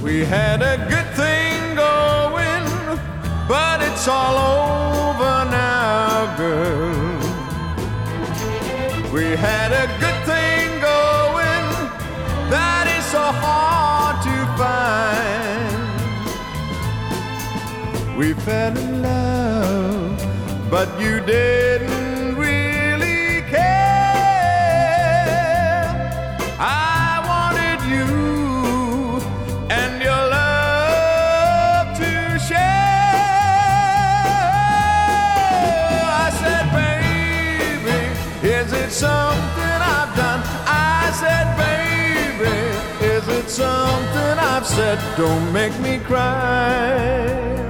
We had a good thing going, but it's all over now, girl. We had a good thing going that is so hard to find. We fell in love, but you didn't really care. I wanted you and your love to share. I said, baby, is it something I've done? I said, baby, is it something I've said? Don't make me cry.